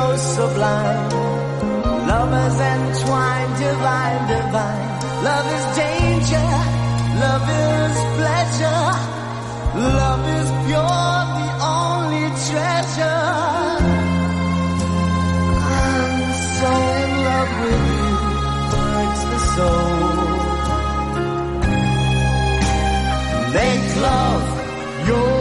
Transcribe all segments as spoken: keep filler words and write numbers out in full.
so sublime. Love is entwined, divine, divine. Love is danger, love is pleasure. Love is pure, the only treasure. I'm so in love with you, hurts the soul. Make love your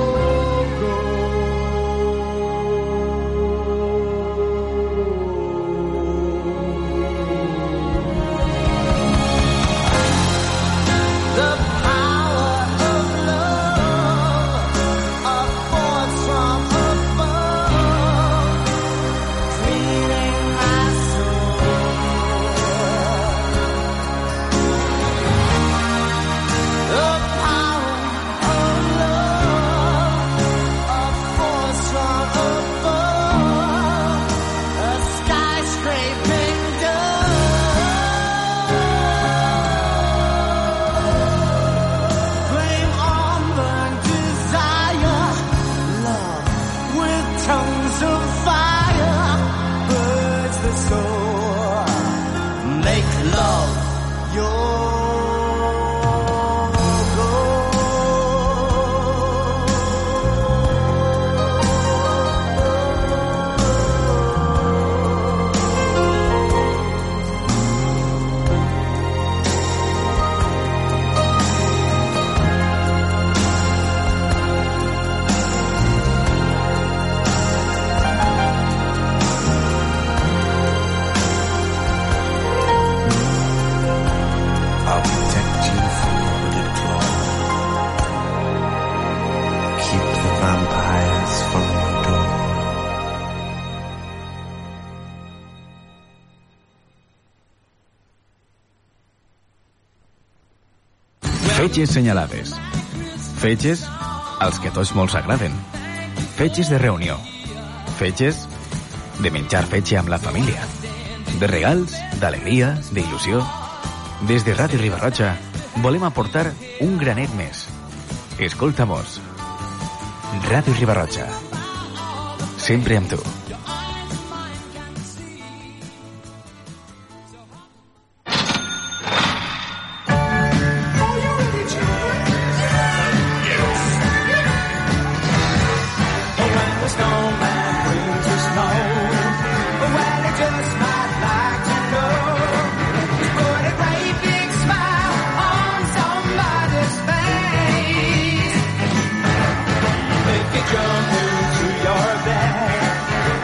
Fetges senyalades. Fetges als que tots molts agraden. Fetges de reunió. Fetges de menjar fetge amb la família. De regals, d'alegria, d'il·lusió. Des de Ràdio Riba-roja volem aportar un granet més. Escolta-mos. Ràdio Riba-roja. Sempre amb tu. Jump into your bed.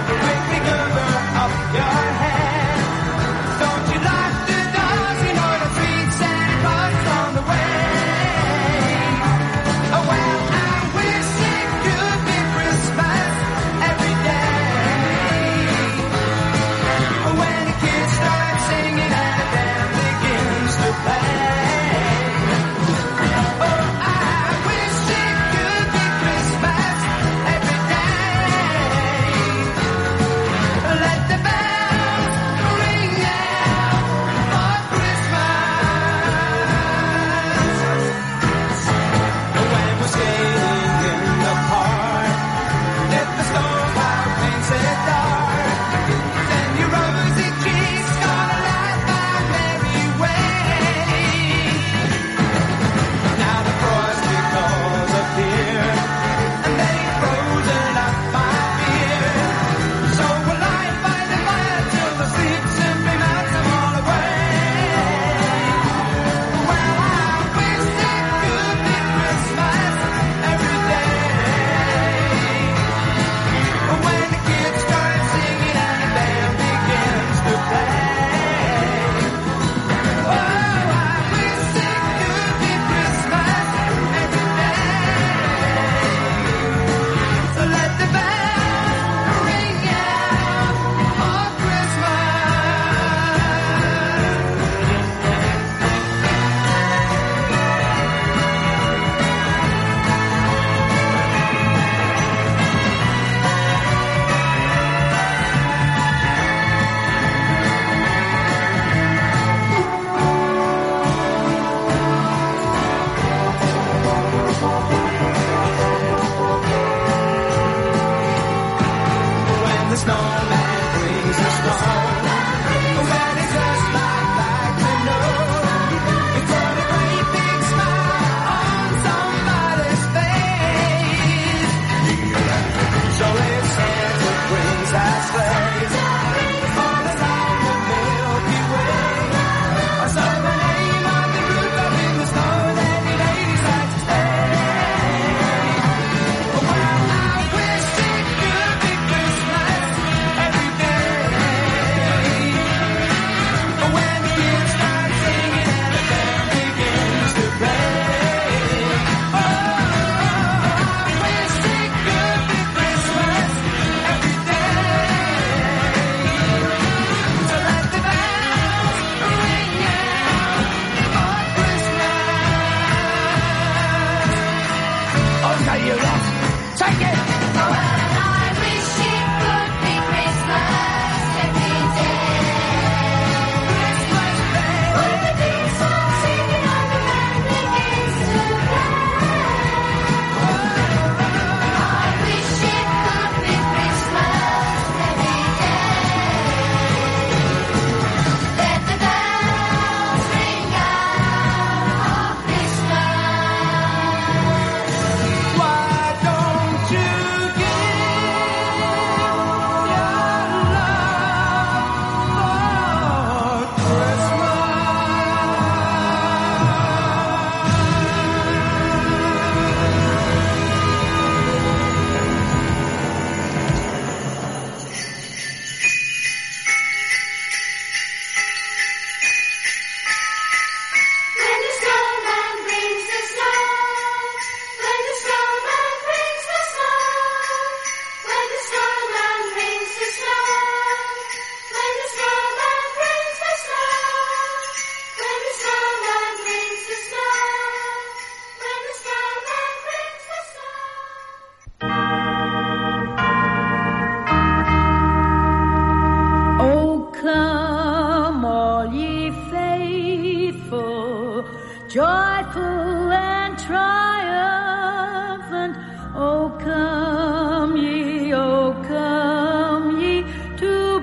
joyful and triumphant. O come ye, O come ye to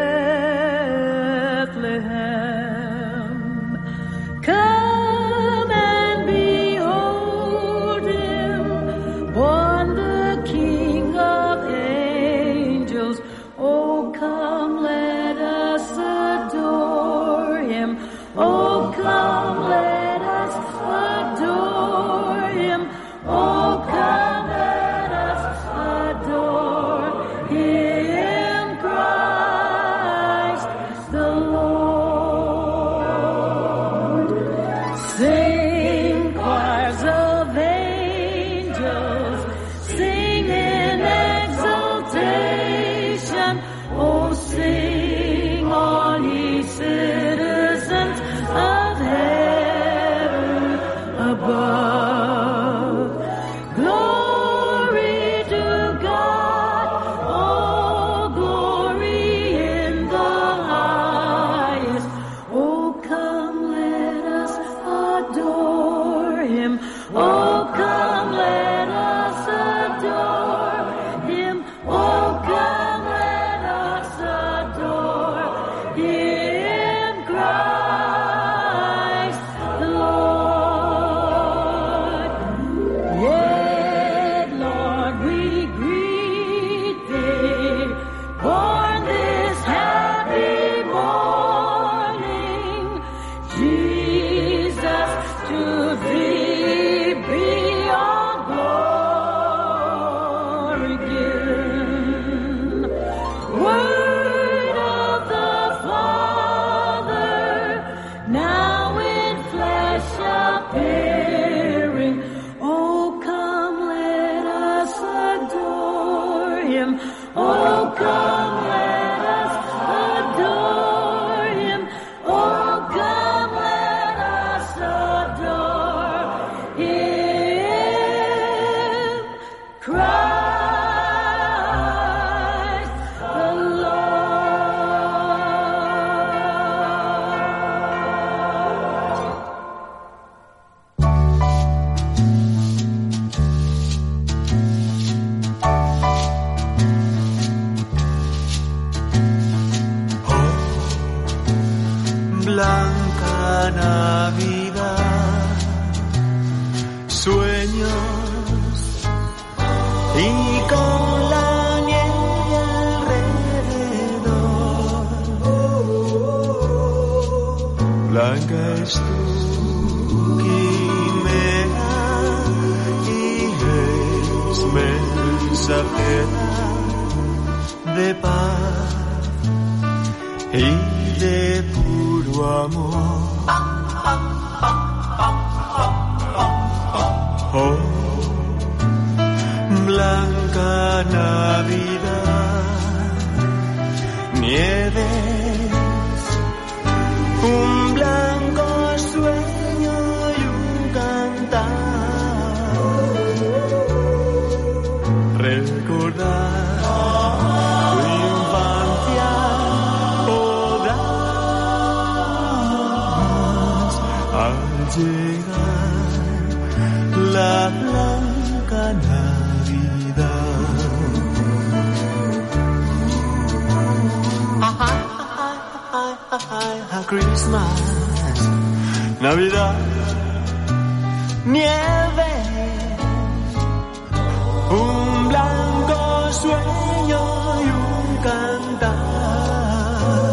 Bethlehem. Come and behold him, born the King of angels. O come, let us adore him. O come, let us adore him. O come, let us adore him, Christ the Lord. Sing, choirs of angels, sing in exultation. Oh, sing, all ye citizens of heaven above. Glory to God, oh, glory in the highest. Oh, come, let us adore him. Oh, come, let us adore him. Oh, come, let us adore him, Christ the Lord. Yea, Lord, we greet thee, born this happy morning. Jesus, to thee be all glory given. Word of the Father, now in flesh appearing. Oh, come, let us adore him. Oh, come, let us adore him. Oh, come, let us adore him, Christ the Blanca Navidad, sueños y con la nieve alrededor. Blanca es tu quimera y es mensajera de paz y de puro amor. Oh, blanca Navidad, nieves, un blanco sueño y un cantar. la blanca Navidad. Christmas, Navidad, nieve, un blanco sueño y un cantar.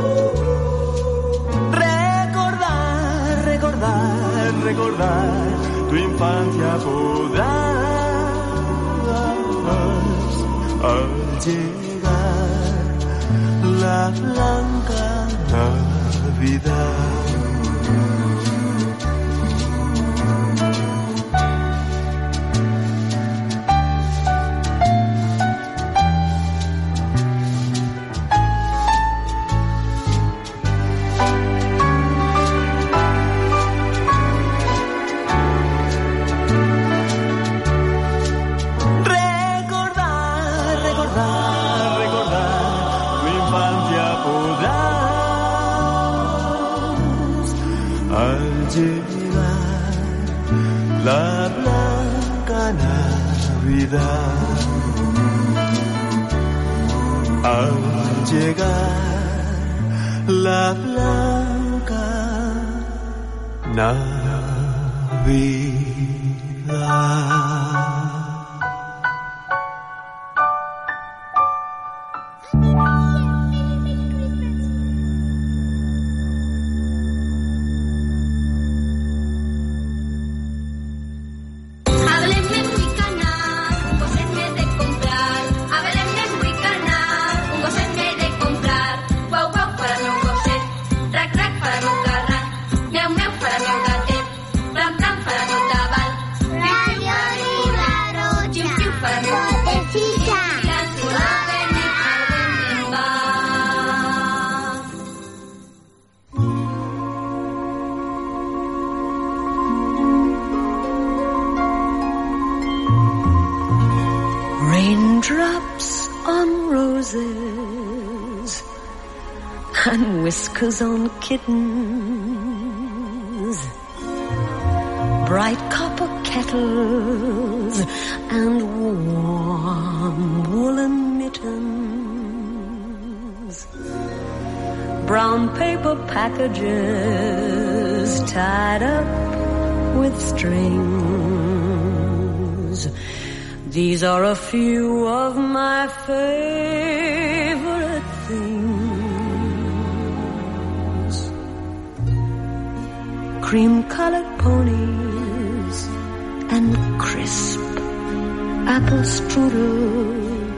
Recordar, recordar, recordar tu infancia podrás al llegar la blanca Navidad. La blanca Navidad, al llegar la blanca Navidad. Raindrops on roses and whiskers on kittens, bright copper kettles and warm woolen mittens, brown paper packages tied up with strings. These are a few of my favorite things. Cream-colored ponies and crisp apple strudel,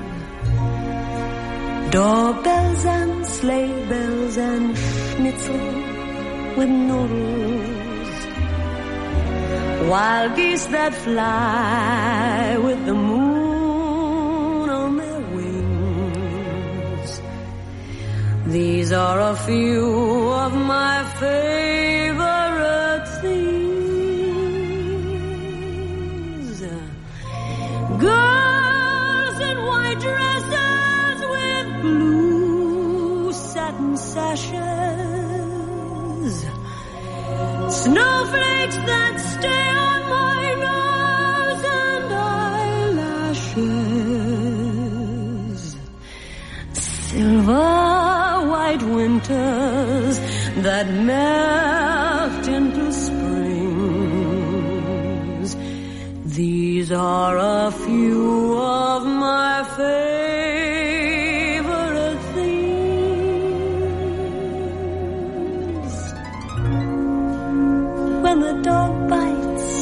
doorbells and sleigh bells and schnitzel with noodles, wild geese that fly with the moon on their wings. These are a few of my favorite things. Girls in white dresses with blue satin sashes, snowflakes that stay on my nose and eyelashes, silver white winters that melt into springs. These are a few of my favorite things. When the dog bites,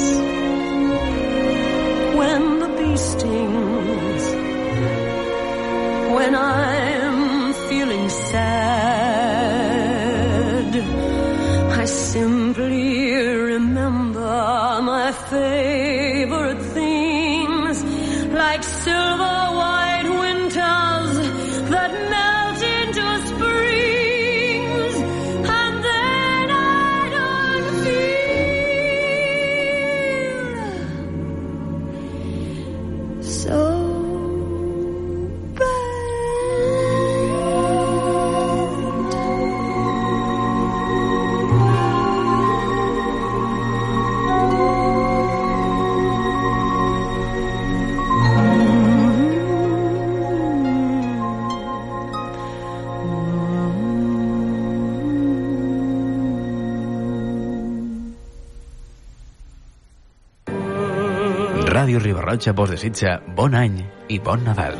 when the bee stings, when I'm feeling sad, I simply remember my favorite things, like silver white winters that melt into springs, and then I don't feel so bad. Ràdio Riba-roja vos desitja bon any i bon Nadal.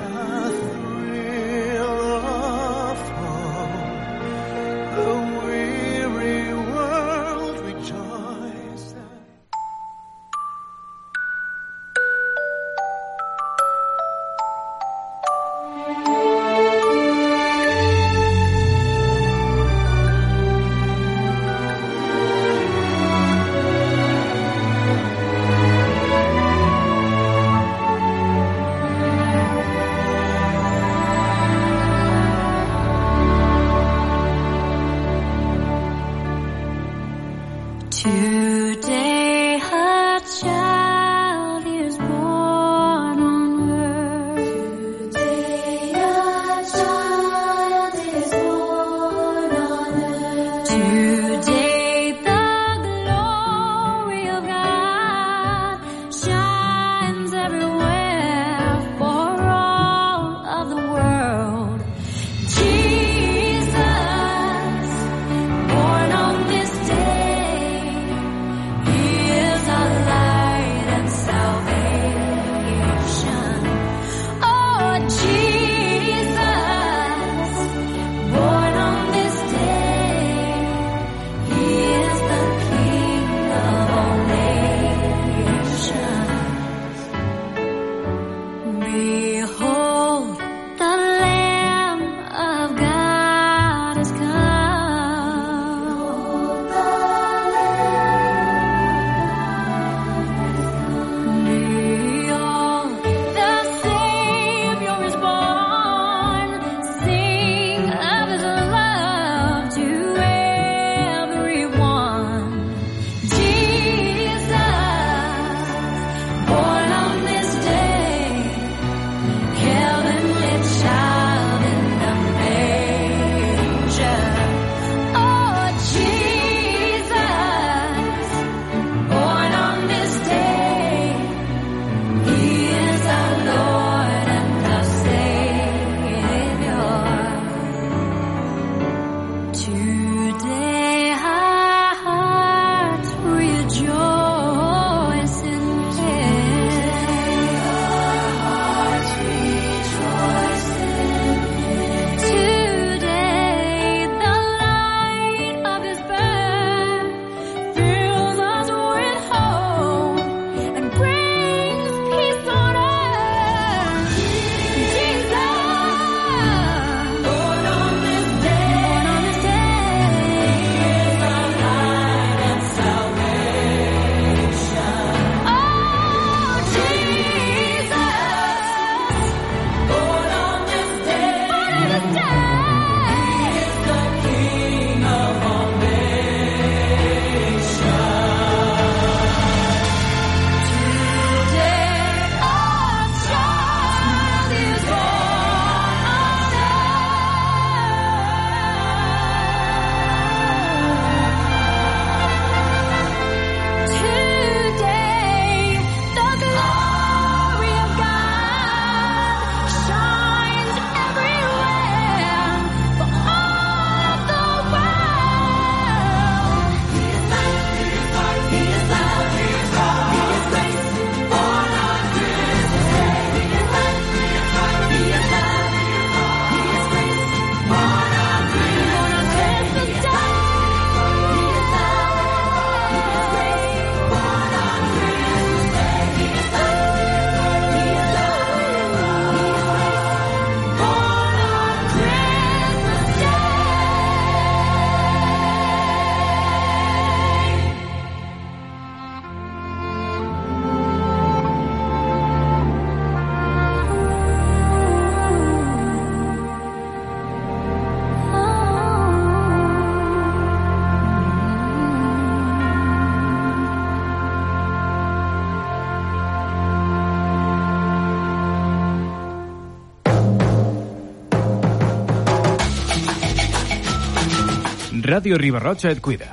Ràdio Riba-roja et cuida.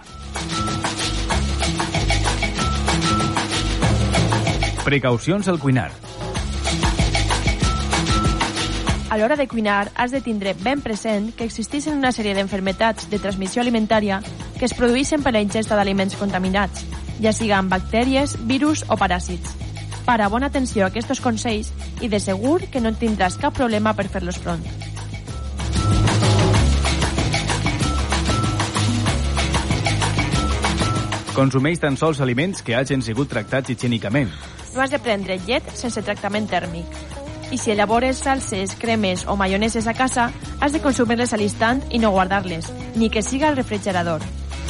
Precaucions al cuinar. A l'hora de cuinar has de tindre ben present que existeixen una sèrie d'enfermetats de transmissió alimentària que es produeixen per la ingesta d'aliments contaminats, ja siguin bactèries, virus o paràsits. Para bona atenció a aquests consells i de segur que no tindràs cap problema per fer-los front. Consumeix tan sols aliments que hagin sigut tractats higiènicament. No has de prendre llet sense tractament tèrmic. I si elabores salses, cremes o maioneses a casa, has de consumir-les a l'instant i no guardar-les, ni que siga al refrigerador.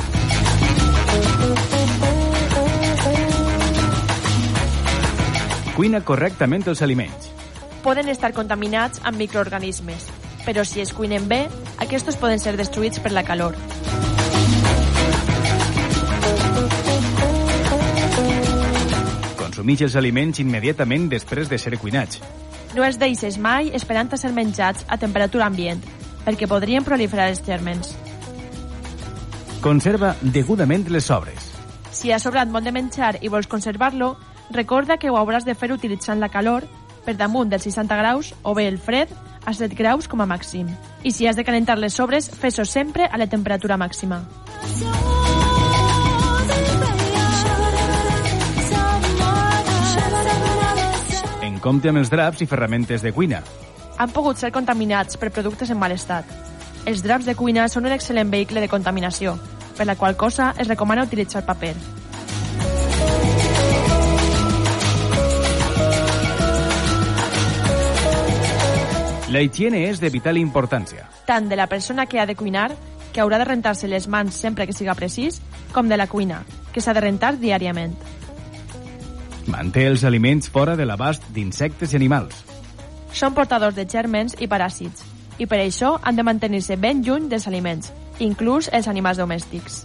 Cuina correctament els aliments. Poden estar contaminats amb microorganismes, però si es cuinen bé, aquests poden ser destruïts per la calor. Consumeix els aliments immediatament després de ser cuinats. No els deixes mai esperant a ser menjats a temperatura ambient, perquè podrien proliferar els gèrmens. Conserva degudament les sobres. Si ha sobrat molt de menjar i vols conservar-lo, recorda que ho hauràs de fer utilitzant la calor per damunt dels seixanta graus o bé el fred a set graus com a màxim. I si has de calentar les sobres, fes-ho sempre a la temperatura màxima. En compte amb els draps i ferramentes de cuina. Han pogut ser contaminats per productes en mal estat. Els draps de cuina són un excel·lent vehicle de contaminació, per la qual cosa es recomana utilitzar paper. La higiene és de vital importància. Tant de la persona que ha de cuinar, que haurà de rentar-se les mans sempre que siga precís, com de la cuina, que s'ha de rentar diàriament. Manté els aliments fora de l'abast d'insectes i animals. Són portadors de gèrmens i paràsits, i per això han de mantenir-se ben lluny dels aliments, inclús els animals domèstics.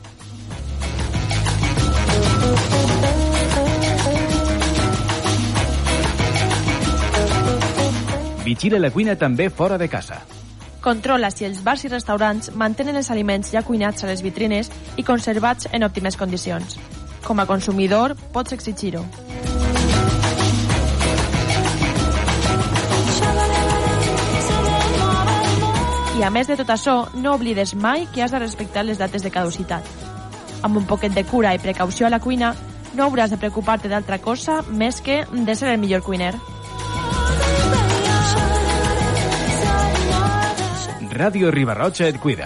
Vigila la cuina també fora de casa. Controla si els bars i restaurants mantenen els aliments ja cuinats a les vitrines i conservats en òptimes condicions. Com a consumidor, pots exigir-ho. I a més de tot això, no oblides mai que has de respectar les dates de caducitat. Amb un poquet de cura i precaució a la cuina, no hauràs de preocupar-te d'altra cosa més que de ser el millor cuiner. Ràdio Riba-roja et cuida.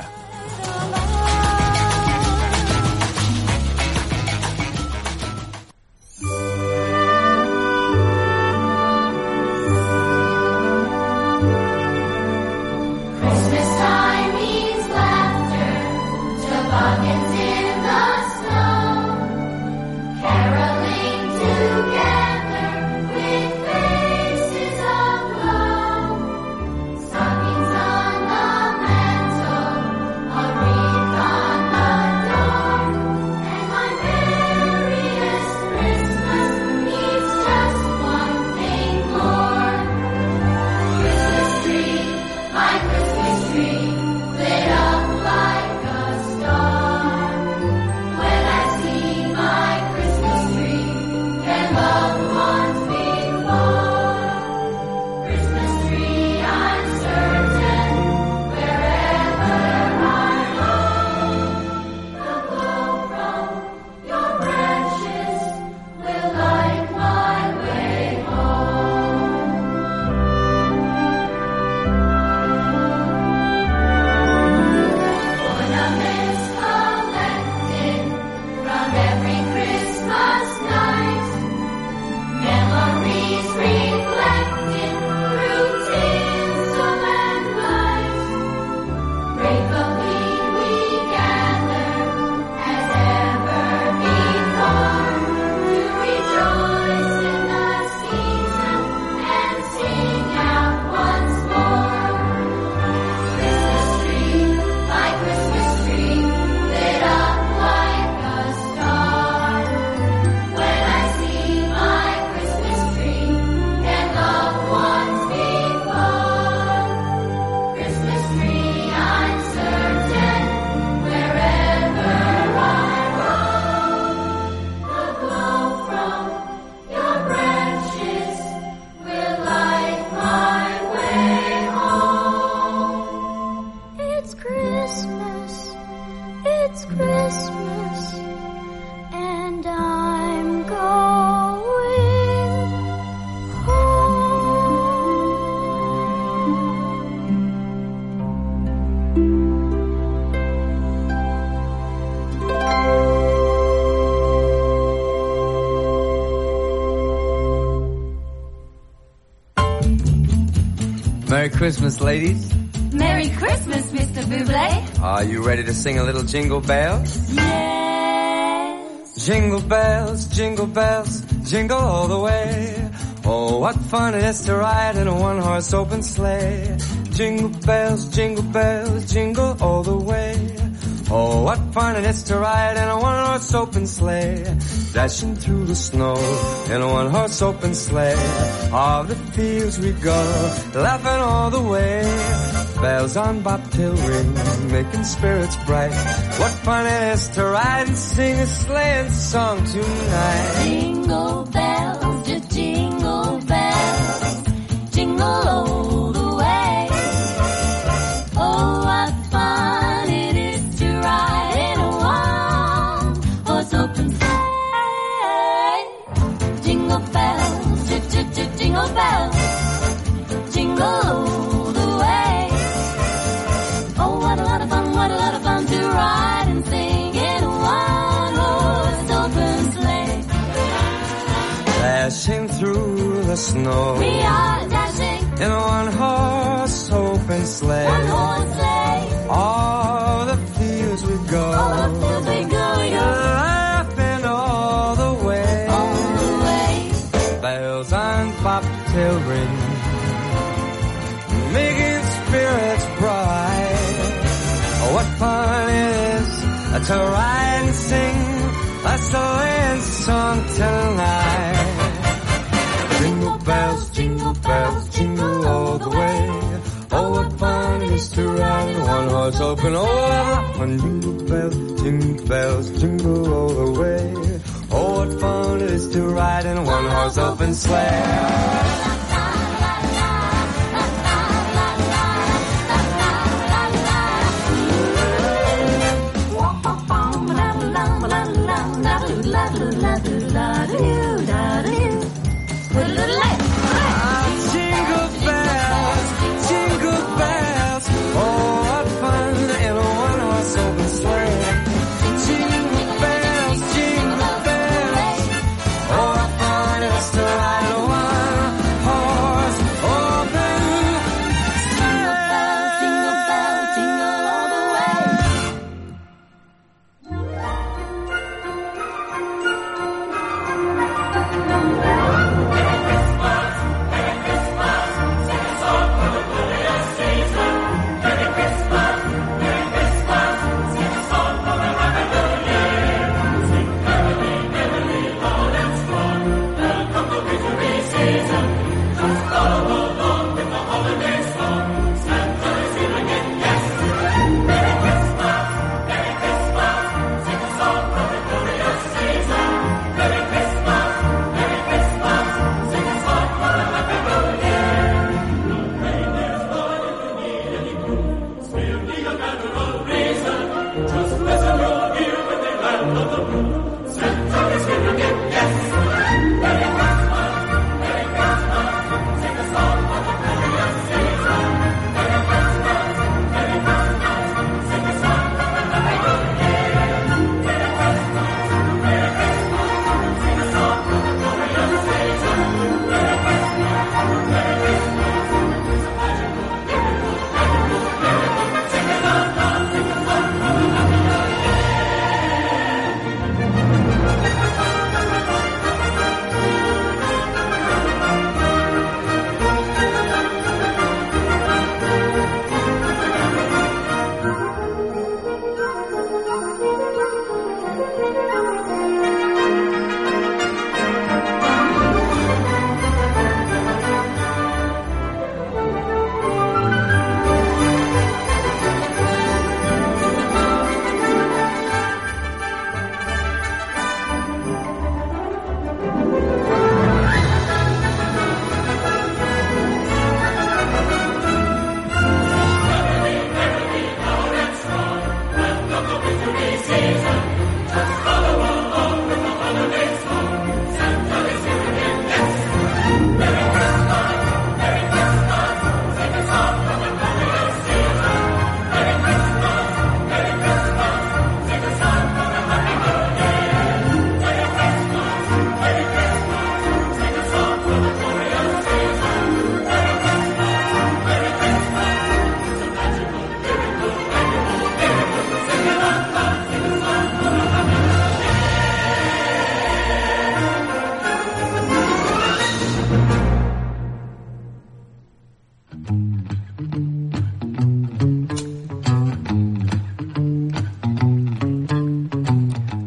Merry Christmas, ladies. Merry Christmas, Mister Bublé. Are you ready to sing a little Jingle Bells? Yes. Jingle bells, jingle bells, jingle all the way. Oh, what fun it is to ride in a one-horse open sleigh. Jingle bells, jingle bells, jingle all the way. Oh, what fun it is to ride in a one-horse open sleigh. Dashing through the snow in a one-horse open sleigh. All the fields we go, laughing all the way. Bells on bobtail ring, making spirits bright. What fun it is to ride and sing a sleighing song tonight. Jingle bells, just jingle bells, jingle all the way. Oh, what fun it is to ride in a one-horse open sleigh. Jingle bells, j j j jingle bells, jingle all the way. Oh, what a lot of fun, what a lot of fun to ride and sing in a one-horse open sleigh. Dashing through the snow, We are dashing in a one-horse open sleigh. one-horse sleigh. All the fields we go, All the fields we go, we go. laughing all the way. All the way. Bells on bobtail ring, making spirits bright. Oh, what fun it is to ride and sing a sleighing song tonight. Jingle bells, jingle bells, jingle all the way. Oh, what fun it is to ride in one horse open. Oh, what fun! Jingle bells, jingle bells, jingle all the way. Oh, what fun it is to ride in a one horse open sleigh. Jingle bells, jingle bells. Oh, what fun in a one-horse open sleigh. Jingle bells, jingle bells. Oh, what fun it is to ride in a one-horse open sleigh. Jingle bells, jingle all the way. Christmas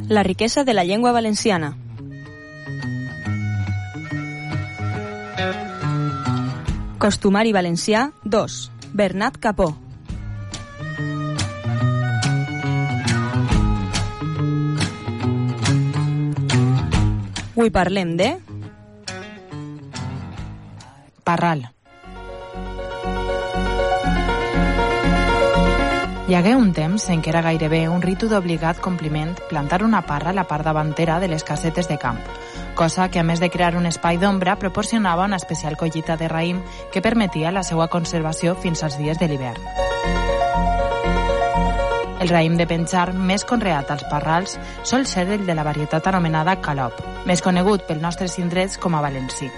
La riquesa de la llengua valenciana. Costumari valencià dos. Bernat Capó. Avui parlem de... Parral. Hi hagué un temps en què era gairebé un ritu d'obligat compliment plantar una parra a la part davantera de les casetes de camp, cosa que a més de crear un espai d'ombra proporcionava una especial collita de raïm que permetia la seva conservació fins als dies de l'hivern. El raïm de penjar més conreat als parrals sol ser el de la varietat anomenada calop, més conegut pels nostres indrets com a valencí.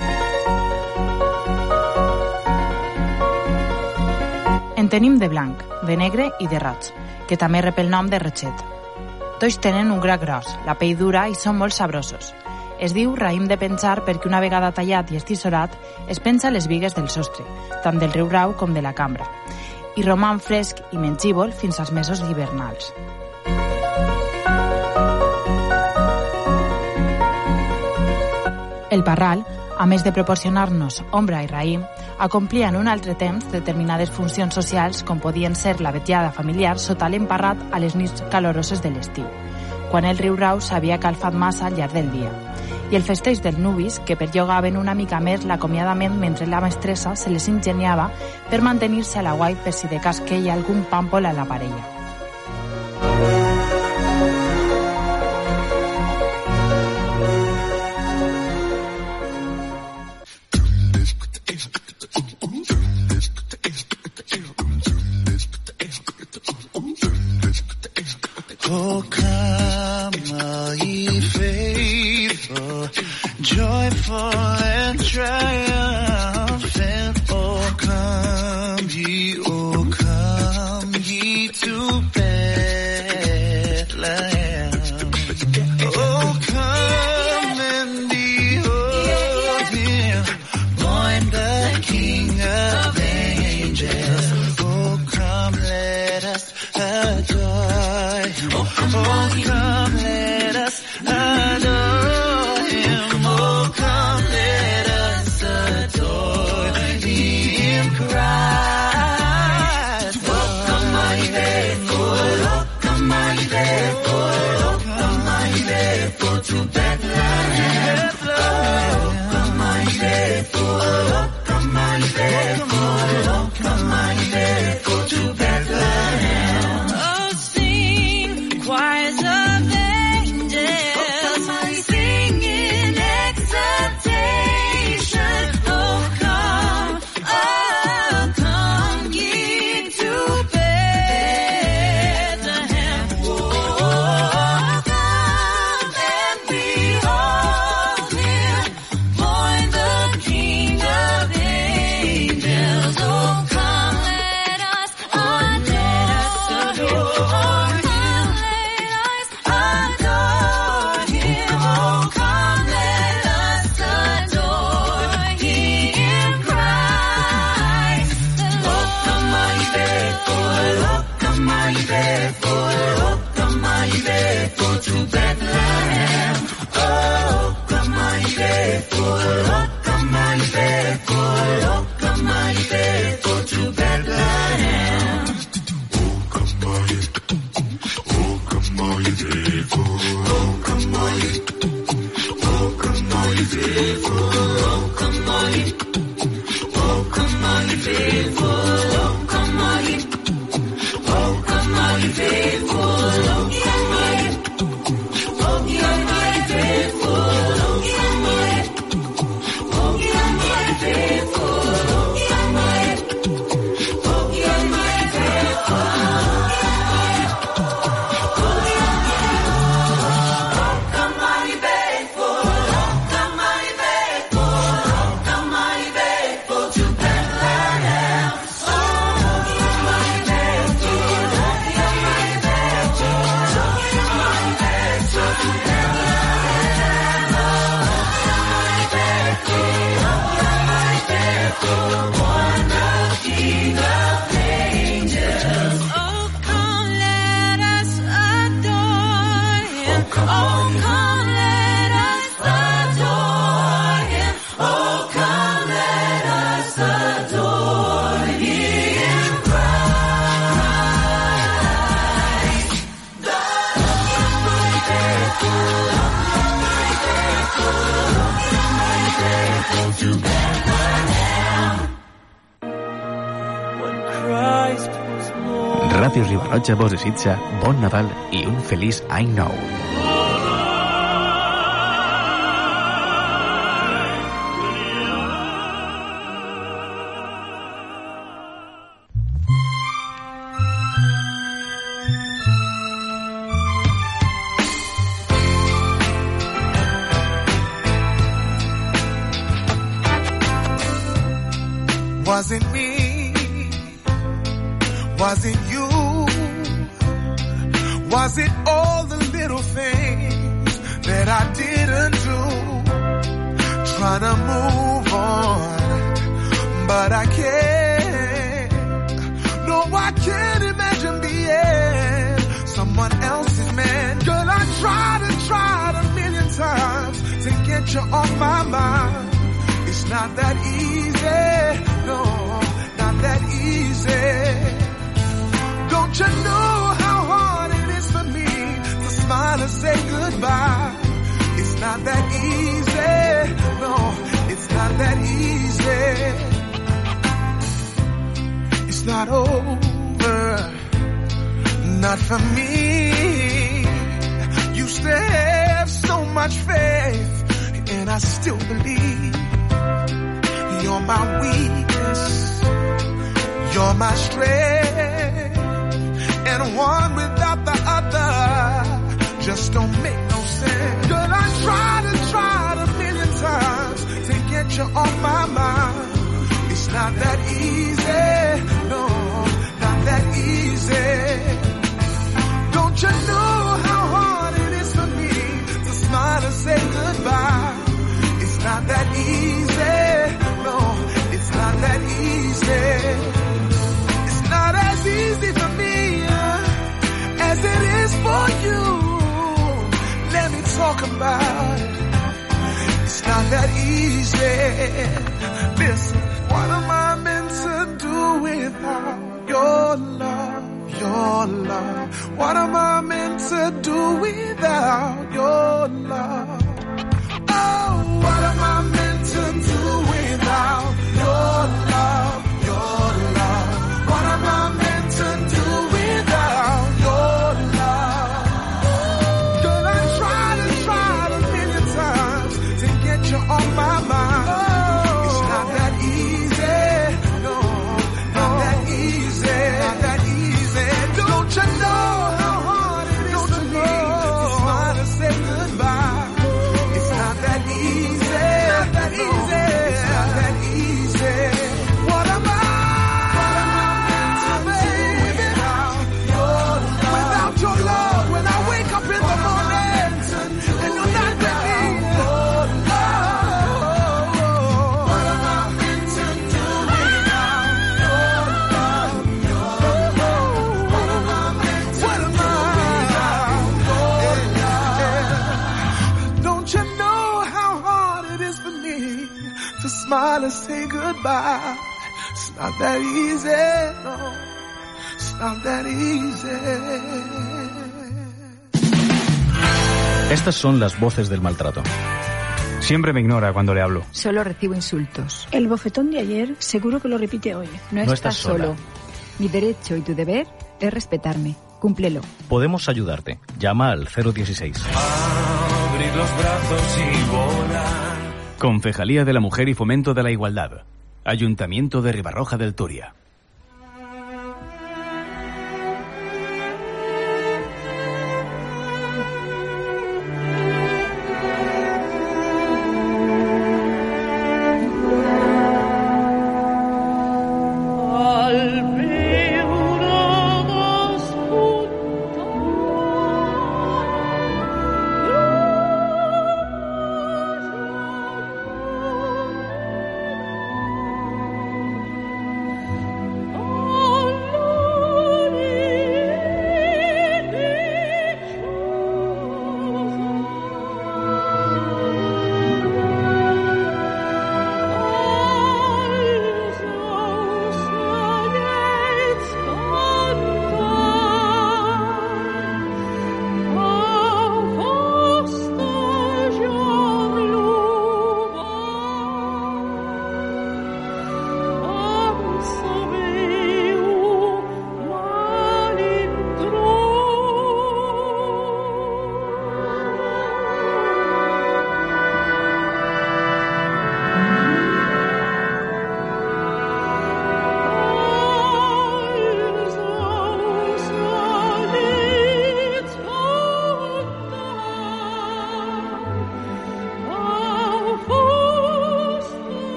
En tenim de blanc, de negre i de roig, que també rep el nom de reixet. Tots tenen un gra gros, la pell dura i són molt sabrosos. Es diu raïm de penjar perquè una vegada tallat i estissorat es penja a les bigues del sostre, tant del riu Rau com de la cambra, i roman fresc i mengívol fins als mesos hivernals. El parral, a més de proporcionar-nos ombra i raïm, acomplia en un altre temps determinades funcions socials com podien ser la vetllada familiar sota l'emparrat a les nits caloroses de l'estiu, quan el riu Rau s'havia calfat massa al llarg del dia, i el festeig del nubis, que perllongaven una mica més l'acomiadament mentre la mestressa se les ingeniava per mantenir-se a l'aguait per si de cas queia algun pàmpol a la parella. Oh, come, all ye faithful, joyful and triumphant. Oh, come ye, oh, come ye to Bethlehem. Oh, come and behold him, born the King of angels. Oh, come, let us adore him. Oh, come, let us adore him. Oh, come, let us adore him, Christ. Oh, come, my faithful. Oh, come, my faithful. Oh, come, my faithful to Bethlehem. Oh, come, my faithful. Oh, come, my faithful. Oh, come, my faithful to Bethlehem. Choirs of angels singing exultation. Oh, come, oh, come ye to Bethlehem. Oh, come and behold him, born the King of Ràdio Ribarroja vos desitja bon Nadal i un feliç any nou. Was it me? Was it you? Was it all the little things that I didn't do? Trying to move on, but I can't. No, I can't imagine being someone else's man. Girl, I tried and tried a million times to get you off my mind. It's not that easy, no, not that easy. Don't you know how hard it is for me to smile and say goodbye? It's not that easy, no, it's not that easy. It's not over, not for me. Used to have so much faith, and I still believe. You're my weakness, you're my strength, and one without the other just don't make no sense. Girl, I tried and tried a million times to get you off my mind. It's not that easy, no, not that easy. Don't you know how hard it is for me to smile and say goodbye? It's not that easy. No, it's not that easy. It's not as easy for me uh, as it is for you. Let me talk about it. It's not that easy. Listen, what am I meant to do without your love, your love? What am I meant to do without your love? Oh, what am I meant to do without your love, your love? What am I meant to do without your love? Girl, I tried and tried a million times to get you off my mind. It's not that easy, no, not that easy, not that easy. Don't you know how hard it is for me to smile and say goodbye? It's not that easy, not that easy. What am I? What am I meant to do without your love? Without your love, when I wake up in the morning and you're not with me. What am I meant to do without your love? What am I meant to do without your love? Don't you know how hard it is for me to smile and say goodbye? It's not that easy, no. It's not that easy. Estas son las voces del maltrato. Siempre me ignora cuando le hablo. Solo recibo insultos. El bofetón de ayer seguro que lo repite hoy. No, No estás, estás sola. solo. Mi derecho y tu deber es respetarme. Cúmplelo. Podemos ayudarte. Llama al cero dieciséis. Abrir los brazos y volar. Concejalía de la Mujer y Fomento de la Igualdad. Ayuntamiento de Ribarroja del Turia.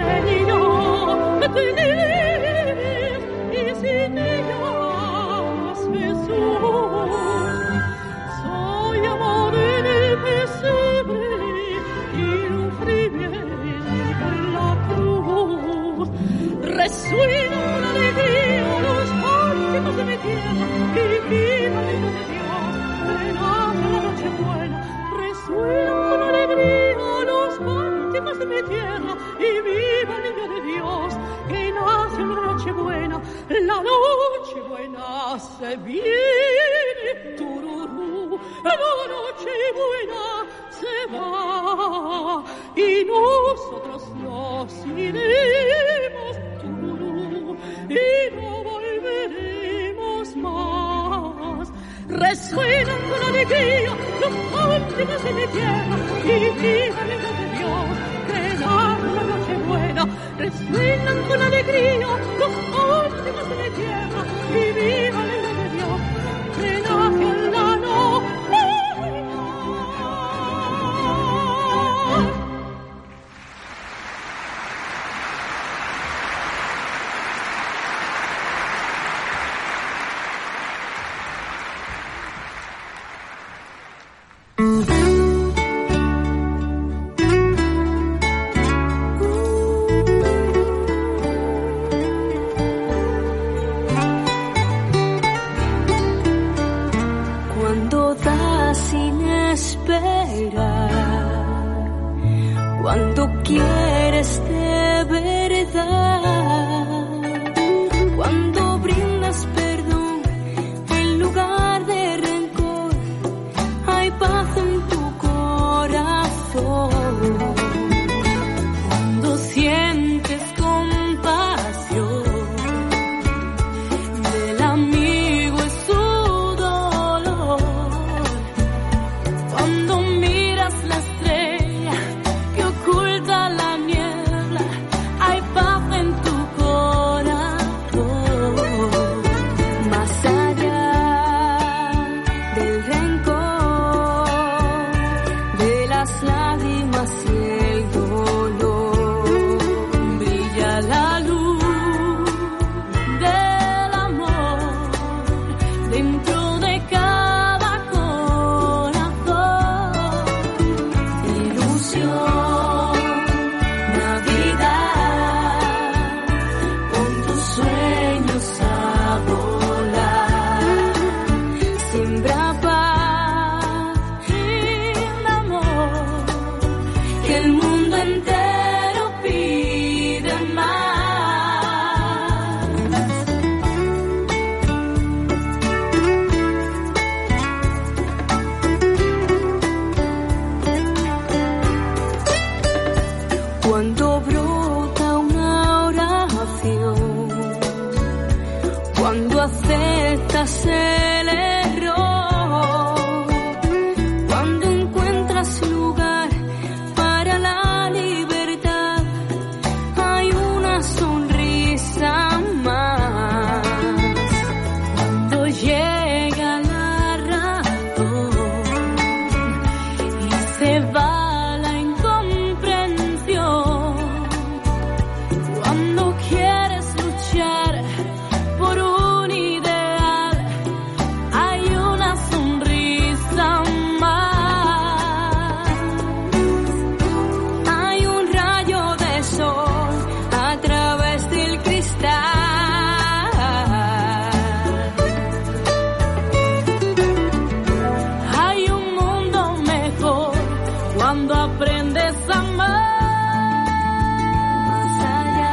quería tener y sin ellas Jesús. Soy amor en el pesebre y sufrir en la cruz. Resuena con alegría los cánticos de mi tierra y viva el Hijo de Dios, renace la noche buena. Resuenan con alegría los cánticos de mi tierra y viva el Niño de Dios, que nace en la noche buena. La noche buena se viene, tururú, la noche buena se va y nosotros nos iremos, tururú, y no volveremos más. Resuenan con alegría los cánticos de mi tierra y viva el Hijo de Dios, que nace la noche buena. Resuenan con alegría los cánticos de mi tierra y viva el Hijo de Dios, que nace en la noche buena. Cuando das sin esperar, cuando quieres de verdad, cuando brindas perdón en lugar de rencor, hay paz en tu corazón. Cuando sientes compasión del amigo y su dolor, cuando miras la estrella que oculta la niebla, hay paz en tu corazón. Más allá del rencor, de las lágrimas y el dolor, brilla la luz del amor dentro de cada corazón. Ilusión, Navidad, con tus sueños a volar. Siembra paz y amor, que el mundo entero pide más. Cuando brota una oración, cuando aceptas el error, cuando encuentras lugar para la libertad, hay una sonrisa más. Cuando llega la razón y se va la incomprensión, cuando quieres luchar por un ideal, hay una sonrisa más. Hay un rayo de sol a través del cristal. Hay un mundo mejor cuando aprendes a amar. Más allá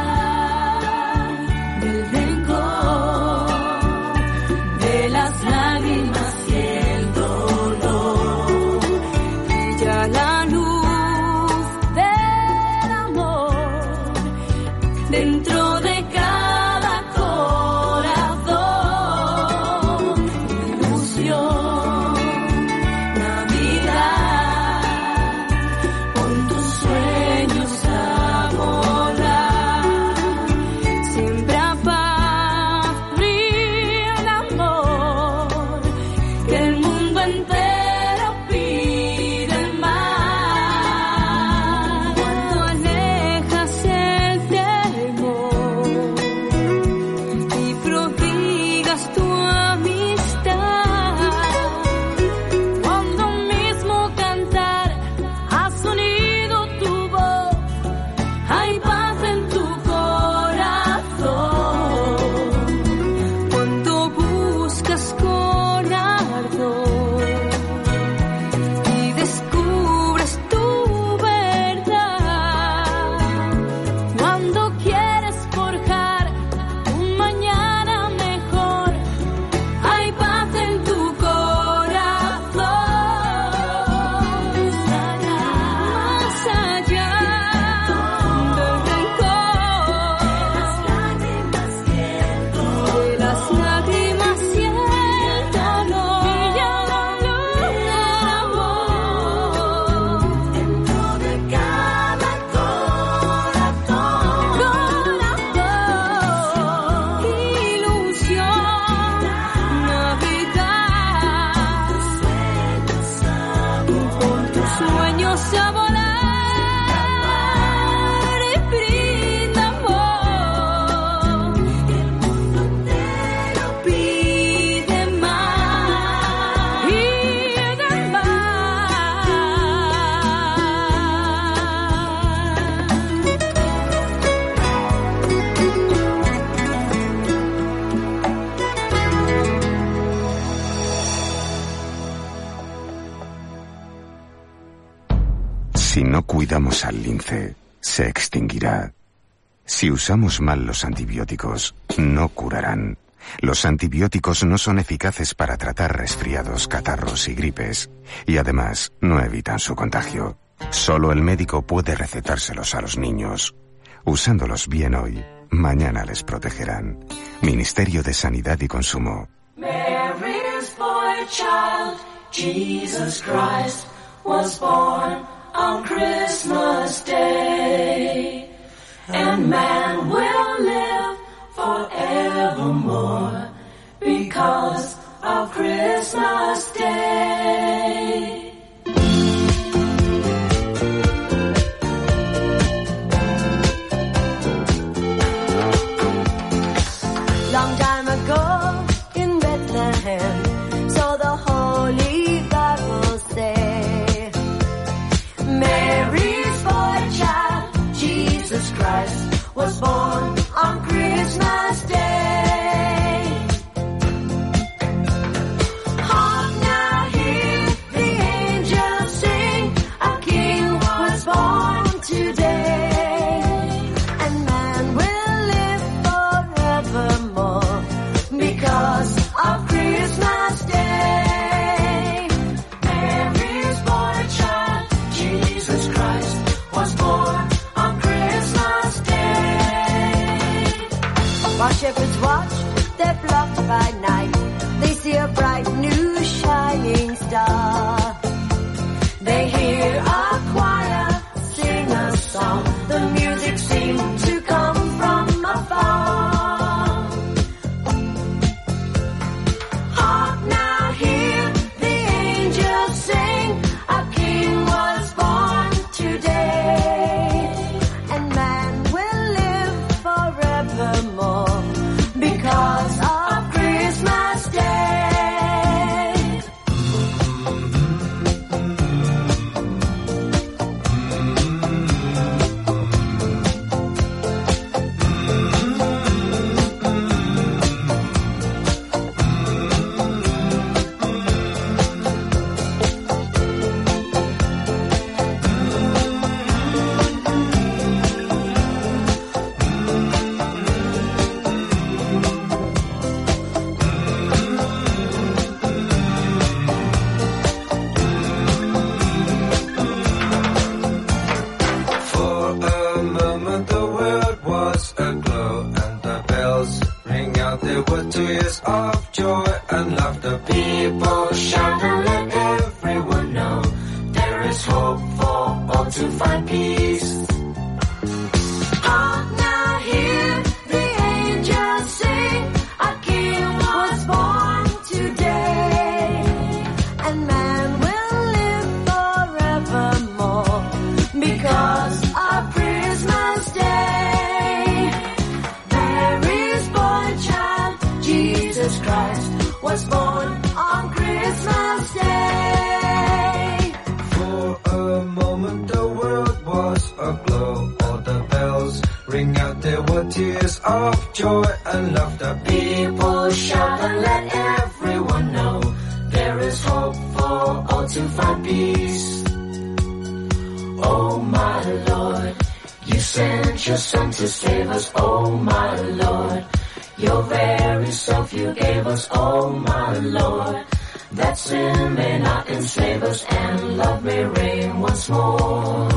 del rencor, de las lágrimas y el dolor, brilla la luz del amor dentro de cada corazón. Ilusión, Navidad, con tus sueños a volar. Siembra paz, brinda amor, que el mundo entero pide más. Cuando alejas el cuidamos al lince, se extinguirá. Si usamos mal los antibióticos, no curarán. Los antibióticos no son eficaces para tratar resfriados, catarros y gripes, y además no evitan su contagio. Solo el médico puede recetárselos a los niños. Usándolos bien hoy, mañana les protegerán. Ministerio de Sanidad y Consumo. Mary's boy child, Jesus Christ, was born on Christmas Day. And man will live forevermore because of Christmas Day. Long time ago in Bethlehem, so the Holy Bible say, Mary's boy child, Jesus Christ, was born on Christmas Day. Hark now, hear the angels sing, a king was born today, and man will live forevermore because of Christmas Day. Mary's boy child, Jesus Christ, was born on Christmas Day. While shepherds watched their flock by night, they see a bright new shining star. They hear a choir sing a song, the music seemed to come from afar. Hark now, hear the angels sing, a king was born today, and man will live forevermore because of Christmas Day. For a moment the world was aglow and the bells ring out. There were tears of joy and laughter. People shout and let everyone know there is hope for all to find peace. Hark now, hear the angels sing, a king was born today, and man will live forevermore because of Christmas Day. Mary's boy child, Jesus Christ, was born on Christmas Day. For a moment the world was aglow. All the bells ring out. There were tears of joy and laughter. People shout and let everyone know there is hope for all to find peace. Oh my Lord, you sent your son to save us. Oh my Lord, your very self you gave us. Oh my Lord, that sin may not enslave us and love may reign once more.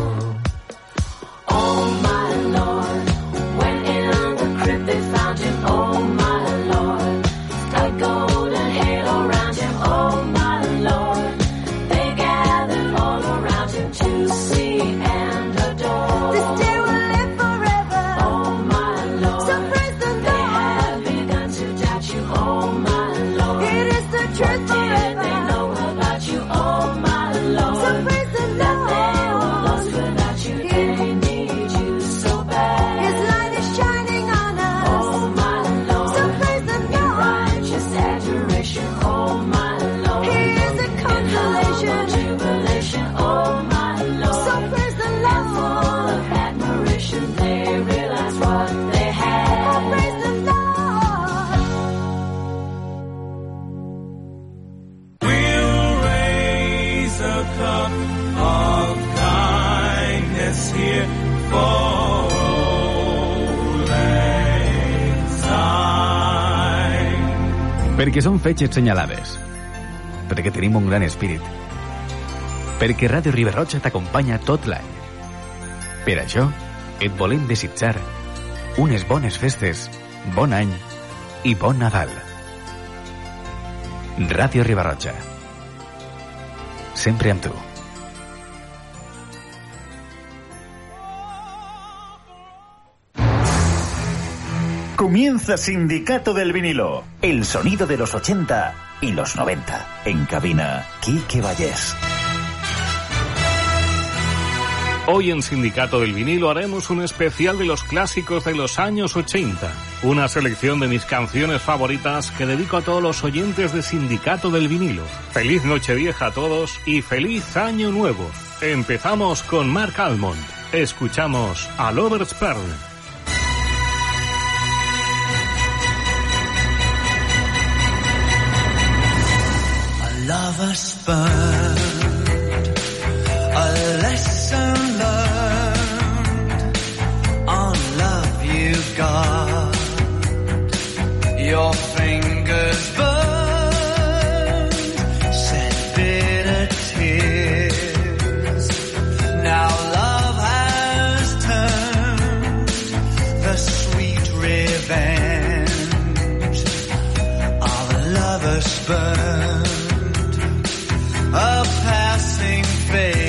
Oh my Lord, when in the crypt they found him. Oh my Lord, a golden halo around him. Oh my Lord, they gathered all around him to see and adore. This day will live forever. Oh my Lord, So praise the they Lord. have begun to doubt you. Oh my Lord, It is the truth what did forever. they know about you? Oh my Lord, So praise the that they were Lord. lost without Perquè som fetges senyalades. Perquè tenim un gran espírit. Perquè Ràdio Riba-roja t'acompanya tot l'any. Per això, et volem desitjar unes bones festes, bon any i bon Nadal. Ràdio Riba-roja. Sempre amb tu. Comienza Sindicato del Vinilo, el sonido de los ochenta y los noventa. En cabina, Quique Vallés. Hoy en Sindicato del Vinilo haremos un especial de los clásicos de los años ochenta. Una selección de mis canciones favoritas que dedico a todos los oyentes de Sindicato del Vinilo. Feliz Nochevieja a todos y feliz Año Nuevo. Empezamos con Mark Almond. Escuchamos a Lover's Pearl. Lovers burned, a lesson learned, on love you got, your fingers burned, shed bitter tears, now love has turned, the sweet revenge of lovers burned. A passing phase.